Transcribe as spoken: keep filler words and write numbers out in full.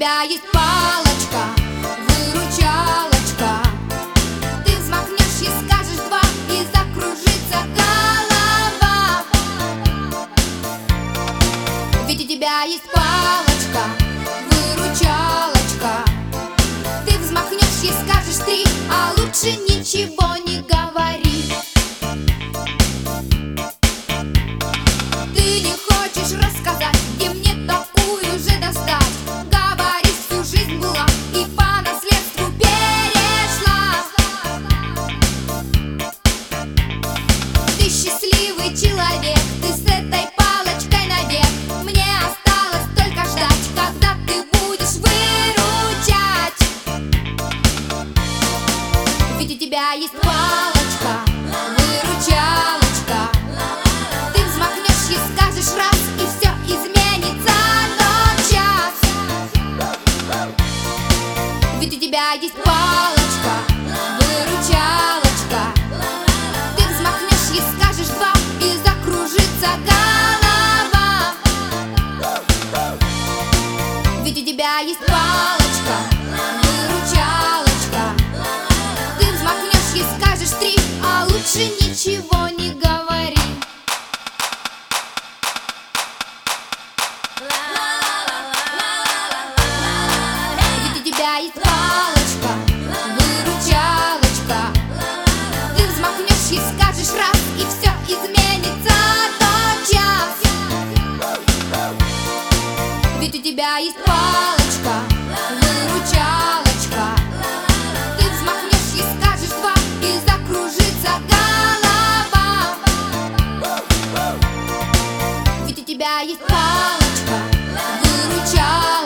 тебя есть палочка, выручалочка. Ты взмахнешь и скажешь два, и закружится голова. Ведь у тебя есть палочка, выручалочка. Ты взмахнешь и скажешь три, а лучше ничего не говори. Ты не хочешь рассказать, где мне такую же достать. Говоришь, всю жизнь была и по наследству перешла. Ты счастливый человек, ты с этой палочкой навек. Мне осталось только ждать, когда ты будешь выручать. Ведь у тебя есть палочка, выручалочка. Ты взмахнешь и скажешь раз, и все изменится тотчас. Ведь у тебя есть палочка, выручалочка. Ты взмахнешь и скажешь два, и закружится голова. Ведь у тебя есть палочка, выручалочка. Ты взмахнешь и скажешь три, а лучше ничего не говори. Ведь у тебя есть палочка, выручалочка. Ты взмахнешь и скажешь раз, и все изменится тотчас. Ведь у тебя есть палочка, выручалочка. Ты взмахнешь и скажешь два, и закружится голова. Ведь у тебя есть палочка, выручалочка.